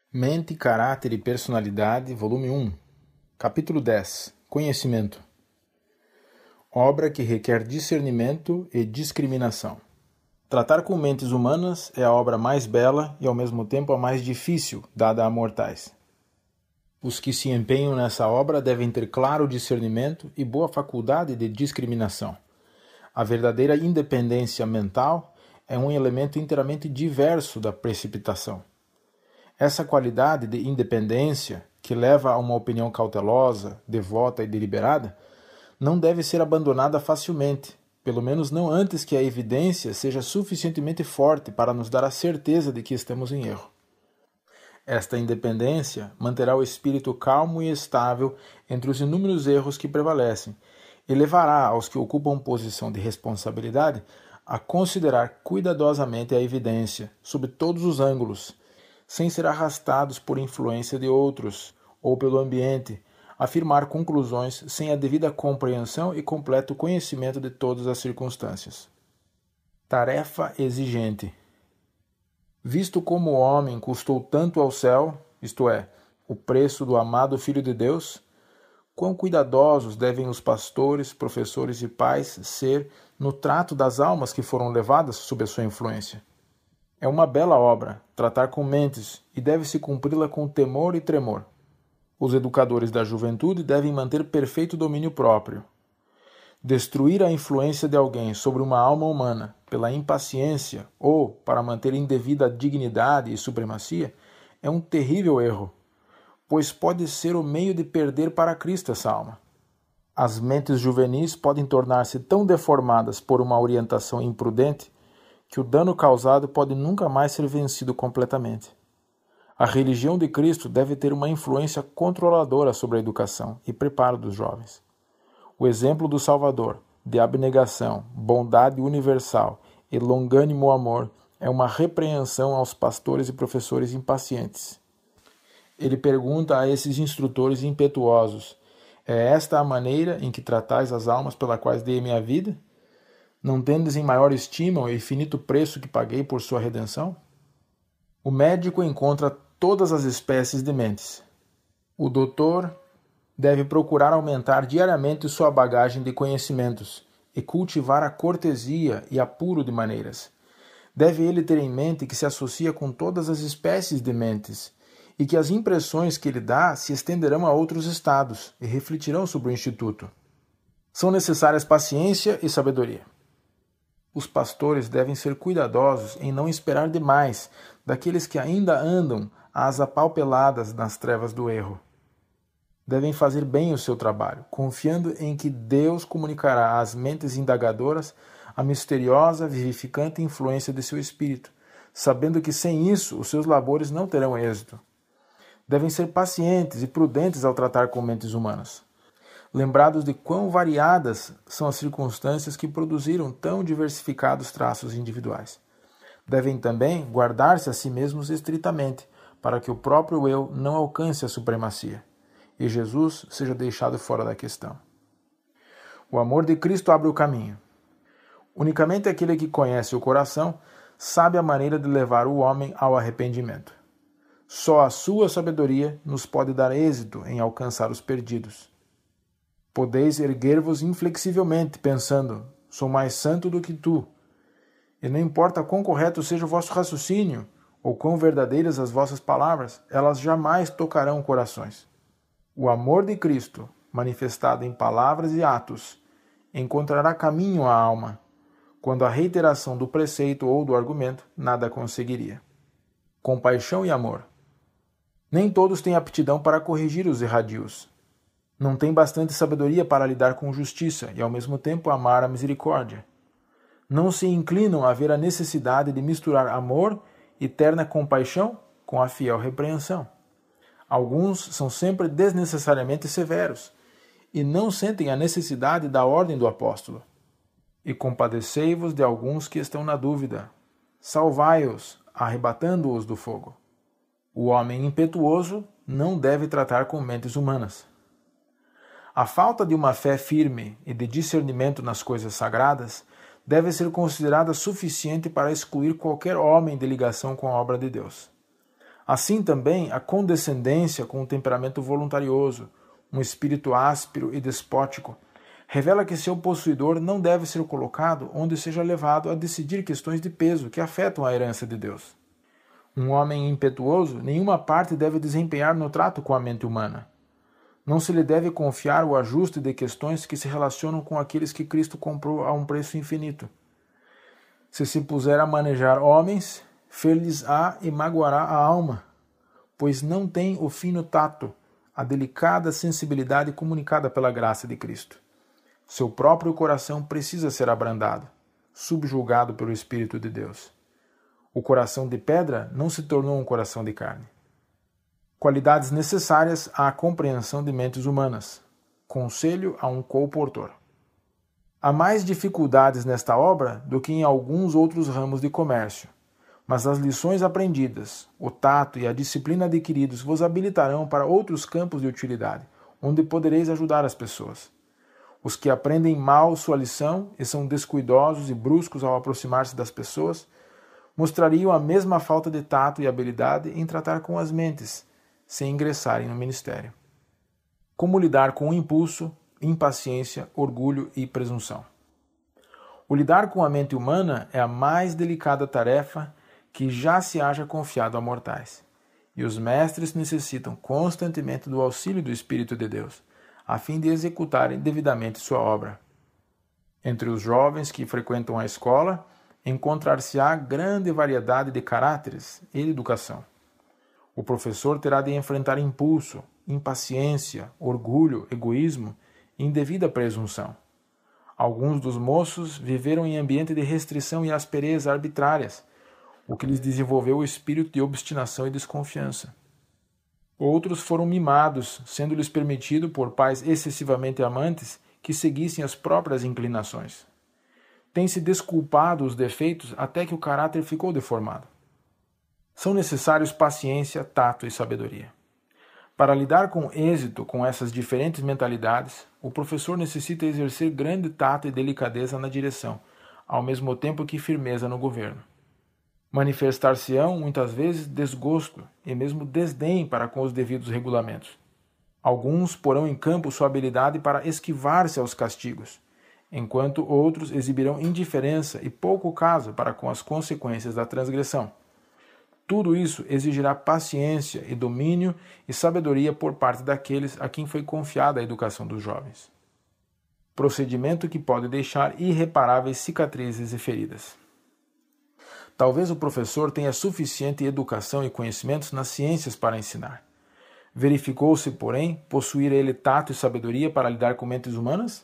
Mente, Caráter e Personalidade, volume 1, capítulo 10, Conhecimento. Obra que requer discernimento e discriminação. Tratar com mentes humanas é a obra mais bela e ao mesmo tempo a mais difícil dada a mortais. Os que se empenham nessa obra devem ter claro discernimento e boa faculdade de discriminação. A verdadeira independência mental é um elemento inteiramente diverso da precipitação. Essa qualidade de independência, que leva a uma opinião cautelosa, devota e deliberada, não deve ser abandonada facilmente, pelo menos não antes que a evidência seja suficientemente forte para nos dar a certeza de que estamos em erro. Esta independência manterá o espírito calmo e estável entre os inúmeros erros que prevalecem e levará aos que ocupam posição de responsabilidade a considerar cuidadosamente a evidência, sob todos os ângulos, sem ser arrastados por influência de outros ou pelo ambiente, afirmar conclusões sem a devida compreensão e completo conhecimento de todas as circunstâncias. Tarefa exigente. Visto como o homem custou tanto ao céu, isto é, o preço do amado Filho de Deus, quão cuidadosos devem os pastores, professores e pais ser no trato das almas que foram levadas sob a sua influência. É uma bela obra, tratar com mentes, e deve-se cumpri-la com temor e tremor. Os educadores da juventude devem manter perfeito domínio próprio. Destruir a influência de alguém sobre uma alma humana pela impaciência ou para manter indevida dignidade e supremacia é um terrível erro, pois pode ser o meio de perder para Cristo essa alma. As mentes juvenis podem tornar-se tão deformadas por uma orientação imprudente que o dano causado pode nunca mais ser vencido completamente. A religião de Cristo deve ter uma influência controladora sobre a educação e preparo dos jovens. O exemplo do Salvador, de abnegação, bondade universal e longânimo amor, é uma repreensão aos pastores e professores impacientes. Ele pergunta a esses instrutores impetuosos: é esta a maneira em que tratais as almas pelas quais dei minha vida? Não tendes em maior estima o infinito preço que paguei por sua redenção? O médico encontra todas as espécies de mentes. O doutor deve procurar aumentar diariamente sua bagagem de conhecimentos e cultivar a cortesia e apuro de maneiras. Deve ele ter em mente que se associa com todas as espécies de mentes e que as impressões que ele dá se estenderão a outros estados e refletirão sobre o instituto. São necessárias paciência e sabedoria. Os pastores devem ser cuidadosos em não esperar demais daqueles que ainda andam às apalpeladas nas trevas do erro. Devem fazer bem o seu trabalho, confiando em que Deus comunicará às mentes indagadoras a misteriosa, vivificante influência de seu espírito, sabendo que sem isso os seus labores não terão êxito. Devem ser pacientes e prudentes ao tratar com mentes humanas, lembrados de quão variadas são as circunstâncias que produziram tão diversificados traços individuais. Devem também guardar-se a si mesmos estritamente, para que o próprio eu não alcance a supremacia, e Jesus seja deixado fora da questão. O amor de Cristo abre o caminho. Unicamente aquele que conhece o coração sabe a maneira de levar o homem ao arrependimento. Só a sua sabedoria nos pode dar êxito em alcançar os perdidos. Podeis erguer-vos inflexivelmente, pensando: sou mais santo do que tu. E não importa quão correto seja o vosso raciocínio, ou quão verdadeiras as vossas palavras, elas jamais tocarão corações. O amor de Cristo, manifestado em palavras e atos, encontrará caminho à alma, quando a reiteração do preceito ou do argumento nada conseguiria. Compaixão e amor. Nem todos têm aptidão para corrigir os erradios. Não têm bastante sabedoria para lidar com justiça e, ao mesmo tempo, amar a misericórdia. Não se inclinam a ver a necessidade de misturar amor e terna compaixão com a fiel repreensão. Alguns são sempre desnecessariamente severos e não sentem a necessidade da ordem do apóstolo. E compadecei-vos de alguns que estão na dúvida. Salvai-os, arrebatando-os do fogo. O homem impetuoso não deve tratar com mentes humanas. A falta de uma fé firme e de discernimento nas coisas sagradas deve ser considerada suficiente para excluir qualquer homem de ligação com a obra de Deus. Assim também a condescendência com um temperamento voluntarioso, um espírito áspero e despótico, revela que seu possuidor não deve ser colocado onde seja levado a decidir questões de peso que afetam a herança de Deus. Um homem impetuoso nenhuma parte deve desempenhar no trato com a mente humana. Não se lhe deve confiar o ajuste de questões que se relacionam com aqueles que Cristo comprou a um preço infinito. Se puser a manejar homens, fer-lhes-á e magoará a alma, pois não tem o fino tato, a delicada sensibilidade comunicada pela graça de Cristo. Seu próprio coração precisa ser abrandado, subjugado pelo Espírito de Deus. O coração de pedra não se tornou um coração de carne. Qualidades necessárias à compreensão de mentes humanas. Conselho a um colportor. Há mais dificuldades nesta obra do que em alguns outros ramos de comércio, mas as lições aprendidas, o tato e a disciplina adquiridos vos habilitarão para outros campos de utilidade, onde podereis ajudar as pessoas. Os que aprendem mal sua lição e são descuidosos e bruscos ao aproximar-se das pessoas, mostrariam a mesma falta de tato e habilidade em tratar com as mentes, sem ingressarem no ministério. Como lidar com o impulso, impaciência, orgulho e presunção? O lidar com a mente humana é a mais delicada tarefa que já se haja confiado a mortais, e os mestres necessitam constantemente do auxílio do Espírito de Deus, a fim de executarem devidamente sua obra. Entre os jovens que frequentam a escola, encontrar-se-á grande variedade de caráteres e de educação. O professor terá de enfrentar impulso, impaciência, orgulho, egoísmo e indevida presunção. Alguns dos moços viveram em ambiente de restrição e aspereza arbitrárias, o que lhes desenvolveu o espírito de obstinação e desconfiança. Outros foram mimados, sendo-lhes permitido por pais excessivamente amantes que seguissem as próprias inclinações. Tem-se desculpado os defeitos até que o caráter ficou deformado. São necessários paciência, tato e sabedoria. Para lidar com êxito com essas diferentes mentalidades, o professor necessita exercer grande tato e delicadeza na direção, ao mesmo tempo que firmeza no governo. Manifestar-se-ão, muitas vezes, desgosto e mesmo desdém para com os devidos regulamentos. Alguns porão em campo sua habilidade para esquivar-se aos castigos, enquanto outros exibirão indiferença e pouco caso para com as consequências da transgressão. Tudo isso exigirá paciência e domínio e sabedoria por parte daqueles a quem foi confiada a educação dos jovens. Procedimento que pode deixar irreparáveis cicatrizes e feridas. Talvez o professor tenha suficiente educação e conhecimentos nas ciências para ensinar. Verificou-se, porém, possuir ele tato e sabedoria para lidar com mentes humanas?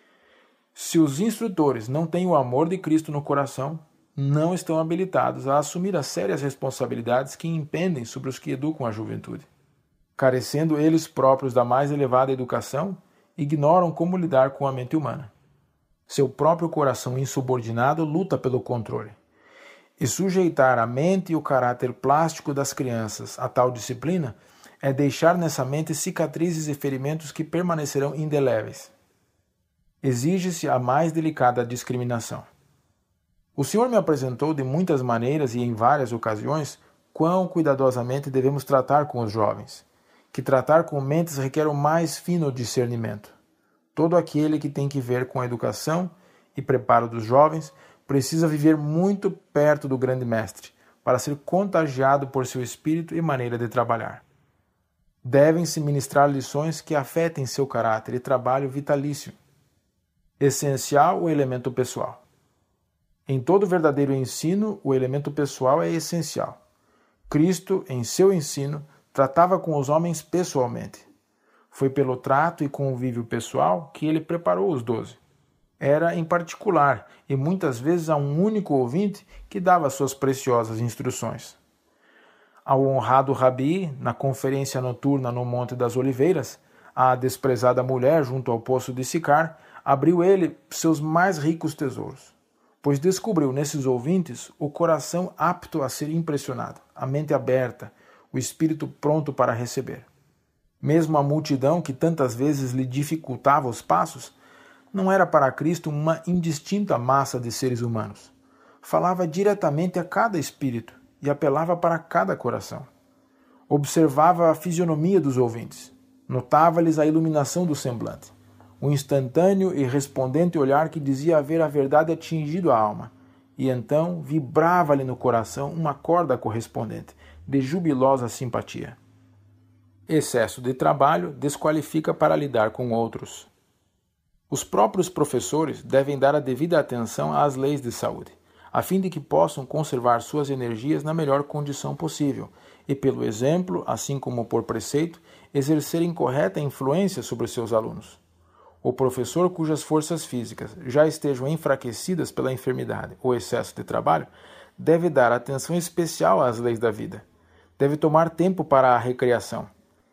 Se os instrutores não têm o amor de Cristo no coração, não estão habilitados a assumir as sérias responsabilidades que impendem sobre os que educam a juventude. Carecendo eles próprios da mais elevada educação, ignoram como lidar com a mente humana. Seu próprio coração insubordinado luta pelo controle. E sujeitar a mente e o caráter plástico das crianças a tal disciplina é deixar nessa mente cicatrizes e ferimentos que permanecerão indeléveis. Exige-se a mais delicada discriminação. O Senhor me apresentou de muitas maneiras e em várias ocasiões quão cuidadosamente devemos tratar com os jovens, que tratar com mentes requer o mais fino discernimento. Todo aquele que tem que ver com a educação e preparo dos jovens precisa viver muito perto do grande mestre, para ser contagiado por seu espírito e maneira de trabalhar. Devem-se ministrar lições que afetem seu caráter e trabalho vitalício. Essencial o elemento pessoal. Em todo verdadeiro ensino, o elemento pessoal é essencial. Cristo, em seu ensino, tratava com os homens pessoalmente. Foi pelo trato e convívio pessoal que ele preparou os 12. Era em particular, e muitas vezes a um único ouvinte que dava suas preciosas instruções. Ao honrado Rabi, na conferência noturna no Monte das Oliveiras, à desprezada mulher junto ao poço de Sicar, abriu ele seus mais ricos tesouros, pois descobriu nesses ouvintes o coração apto a ser impressionado, a mente aberta, o espírito pronto para receber. Mesmo a multidão que tantas vezes lhe dificultava os passos, não era para Cristo uma indistinta massa de seres humanos. Falava diretamente a cada espírito e apelava para cada coração. Observava a fisionomia dos ouvintes. Notava-lhes a iluminação do semblante, o instantâneo e respondente olhar que dizia haver a verdade atingido a alma, e então vibrava-lhe no coração uma corda correspondente, de jubilosa simpatia. Excesso de trabalho desqualifica para lidar com outros. Os próprios professores devem dar a devida atenção às leis de saúde, a fim de que possam conservar suas energias na melhor condição possível e, pelo exemplo, assim como por preceito, exercerem correta influência sobre seus alunos. O professor cujas forças físicas já estejam enfraquecidas pela enfermidade ou excesso de trabalho deve dar atenção especial às leis da vida. Deve tomar tempo para a recreação.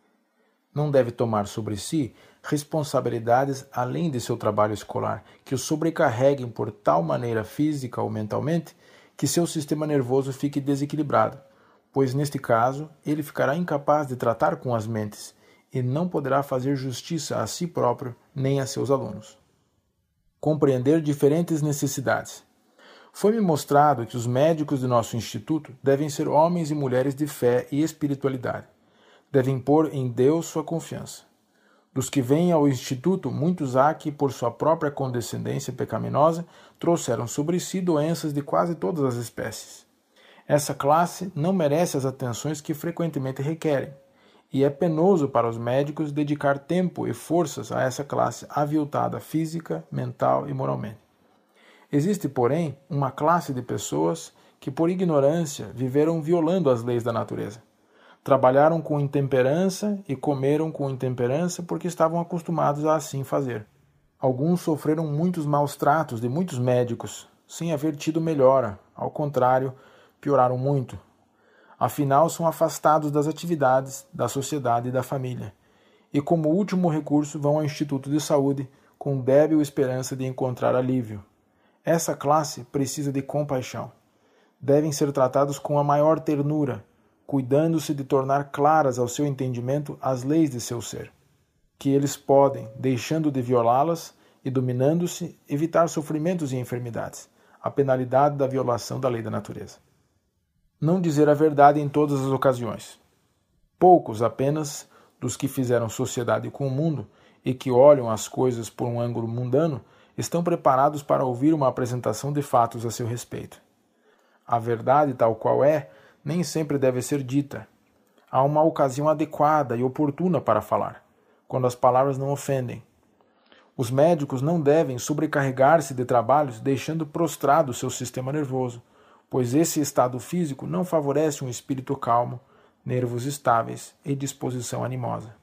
Não deve tomar sobre si responsabilidades além de seu trabalho escolar, que o sobrecarreguem por tal maneira física ou mentalmente que seu sistema nervoso fique desequilibrado, pois neste caso ele ficará incapaz de tratar com as mentes e não poderá fazer justiça a si próprio nem a seus alunos. Compreender diferentes necessidades. Foi-me mostrado que os médicos de nosso instituto devem ser homens e mulheres de fé e espiritualidade. Devem pôr em Deus sua confiança. Dos que vêm ao Instituto, muitos há que, por sua própria condescendência pecaminosa, trouxeram sobre si doenças de quase todas as espécies. Essa classe não merece as atenções que frequentemente requerem, e é penoso para os médicos dedicar tempo e forças a essa classe aviltada física, mental e moralmente. Existe, porém, uma classe de pessoas que, por ignorância, viveram violando as leis da natureza. Trabalharam com intemperança e comeram com intemperança porque estavam acostumados a assim fazer. Alguns sofreram muitos maus tratos de muitos médicos, sem haver tido melhora. Ao contrário, pioraram muito. Afinal, são afastados das atividades, da sociedade e da família. E como último recurso vão ao Instituto de Saúde com débil esperança de encontrar alívio. Essa classe precisa de compaixão. Devem ser tratados com a maior ternura, cuidando-se de tornar claras ao seu entendimento as leis de seu ser, que eles podem, deixando de violá-las e dominando-se, evitar sofrimentos e enfermidades, a penalidade da violação da lei da natureza. Não dizer a verdade em todas as ocasiões. Poucos apenas dos que fizeram sociedade com o mundo e que olham as coisas por um ângulo mundano estão preparados para ouvir uma apresentação de fatos a seu respeito. A verdade, tal qual é, nem sempre deve ser dita. Há uma ocasião adequada e oportuna para falar, quando as palavras não ofendem. Os médicos não devem sobrecarregar-se de trabalhos deixando prostrado seu sistema nervoso, pois esse estado físico não favorece um espírito calmo, nervos estáveis e disposição animosa.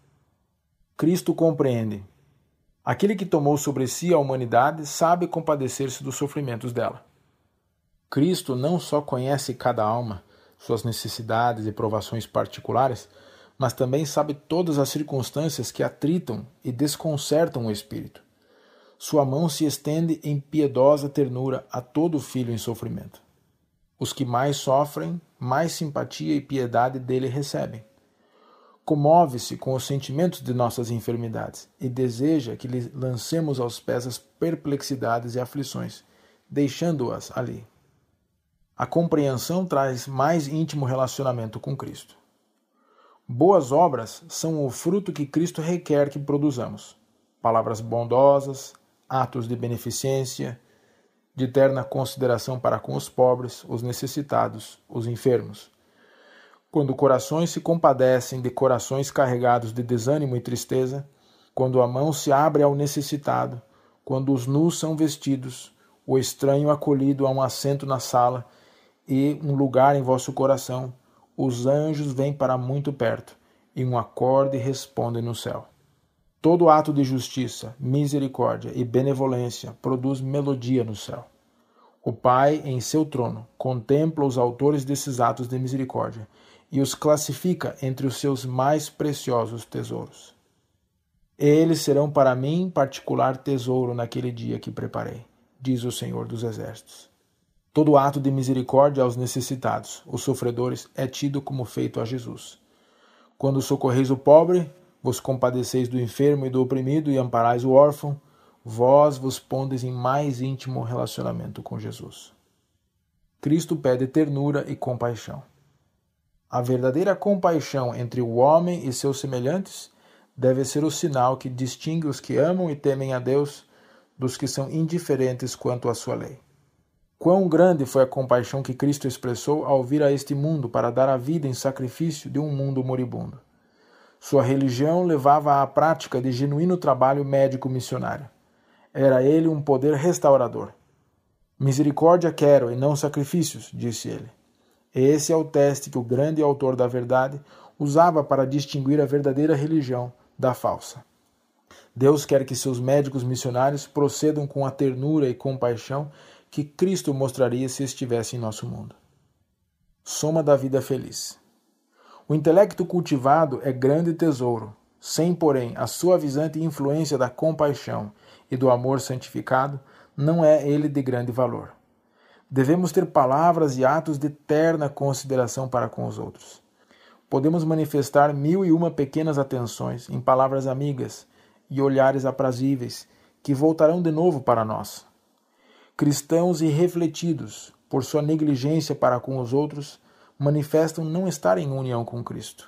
Cristo compreende. Aquele que tomou sobre si a humanidade sabe compadecer-se dos sofrimentos dela. Cristo não só conhece cada alma, suas necessidades e provações particulares, mas também sabe todas as circunstâncias que atritam e desconcertam o espírito. Sua mão se estende em piedosa ternura a todo filho em sofrimento. Os que mais sofrem, mais simpatia e piedade dele recebem. Comove-se com os sentimentos de nossas enfermidades e deseja que lhe lancemos aos pés as perplexidades e aflições, deixando-as ali. A compreensão traz mais íntimo relacionamento com Cristo. Boas obras são o fruto que Cristo requer que produzamos. Palavras bondosas, atos de beneficência, de terna consideração para com os pobres, os necessitados, os enfermos. Quando corações se compadecem de corações carregados de desânimo e tristeza, quando a mão se abre ao necessitado, quando os nus são vestidos, o estranho acolhido a um assento na sala e um lugar em vosso coração, os anjos vêm para muito perto, e um acorde respondem no céu. Todo ato de justiça, misericórdia e benevolência produz melodia no céu. O Pai, em seu trono, contempla os autores desses atos de misericórdia e os classifica entre os seus mais preciosos tesouros. Eles serão para mim particular tesouro naquele dia que preparei, diz o Senhor dos Exércitos. Todo ato de misericórdia aos necessitados, os sofredores, é tido como feito a Jesus. Quando socorreis o pobre, vos compadeceis do enfermo e do oprimido e amparais o órfão, vós vos pondes em mais íntimo relacionamento com Jesus. Cristo pede ternura e compaixão. A verdadeira compaixão entre o homem e seus semelhantes deve ser o sinal que distingue os que amam e temem a Deus dos que são indiferentes quanto à sua lei. Quão grande foi a compaixão que Cristo expressou ao vir a este mundo para dar a vida em sacrifício de um mundo moribundo. Sua religião levava à prática de genuíno trabalho médico-missionário. Era ele um poder restaurador. Misericórdia quero e não sacrifícios, disse ele. Esse é o teste que o grande autor da verdade usava para distinguir a verdadeira religião da falsa. Deus quer que seus médicos missionários procedam com a ternura e compaixão que Cristo mostraria se estivesse em nosso mundo. Soma da vida feliz. O intelecto cultivado é grande tesouro, sem, porém, a suavizante influência da compaixão e do amor santificado, não é ele de grande valor. Devemos ter palavras e atos de terna consideração para com os outros. Podemos manifestar 1001 pequenas atenções em palavras amigas e olhares aprazíveis que voltarão de novo para nós. Cristãos irrefletidos, por sua negligência para com os outros, manifestam não estar em união com Cristo.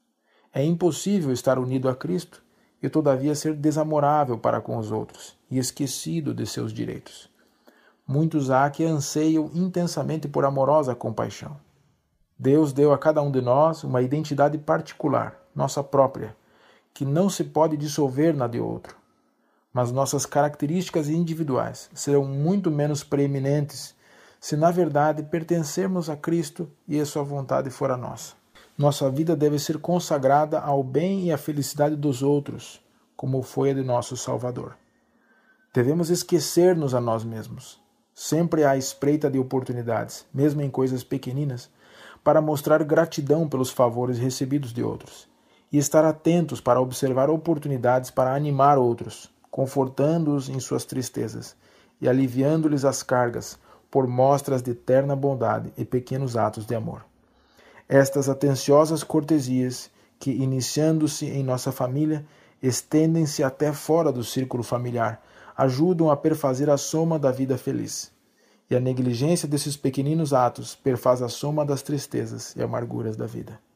É impossível estar unido a Cristo e todavia ser desamorável para com os outros e esquecido de seus direitos. Muitos há que anseiam intensamente por amorosa compaixão. Deus deu a cada um de nós uma identidade particular, nossa própria, que não se pode dissolver na de outro. Mas nossas características individuais serão muito menos preeminentes se na verdade pertencermos a Cristo e a sua vontade for a nossa. Nossa vida deve ser consagrada ao bem e à felicidade dos outros, como foi a de nosso Salvador. Devemos esquecer-nos a nós mesmos, sempre à espreita de oportunidades, mesmo em coisas pequeninas, para mostrar gratidão pelos favores recebidos de outros, e estar atentos para observar oportunidades para animar outros, confortando-os em suas tristezas e aliviando-lhes as cargas por mostras de terna bondade e pequenos atos de amor. Estas atenciosas cortesias, que, iniciando-se em nossa família, estendem-se até fora do círculo familiar, ajudam a perfazer a soma da vida feliz. E a negligência desses pequeninos atos perfaz a soma das tristezas e amarguras da vida.